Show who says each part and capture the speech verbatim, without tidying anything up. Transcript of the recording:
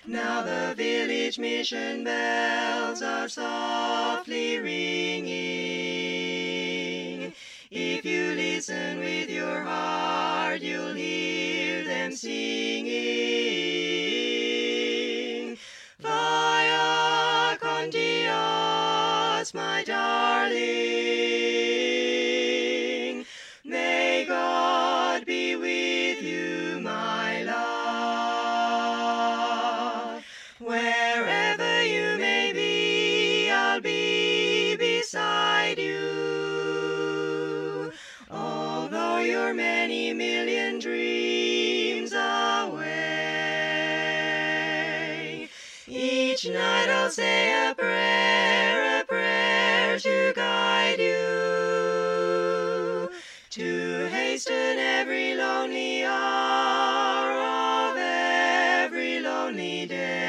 Speaker 1: Now the village mission bells are softly ringing. If you listen with your heart, you'll hear them singing. Vaya con Dios, my darling. May God be with you, my love. Wherever you may be, I'll be beside you. Although you're many million dreams away, each night I'll say a prayer, a prayer to guide you, to hasten every lonely hour of every lonely day.